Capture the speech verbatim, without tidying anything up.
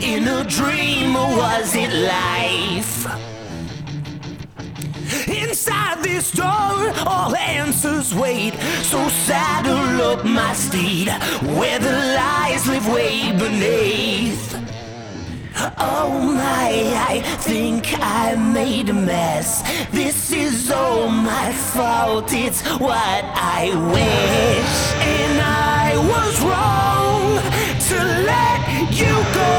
in a dream, or was it life? Inside this door, all answers wait. So saddle up my steed, where the lies live way beneath. Oh my, I think I made a mess. This is all my fault, it's what I wish. And I was wrong to let you go.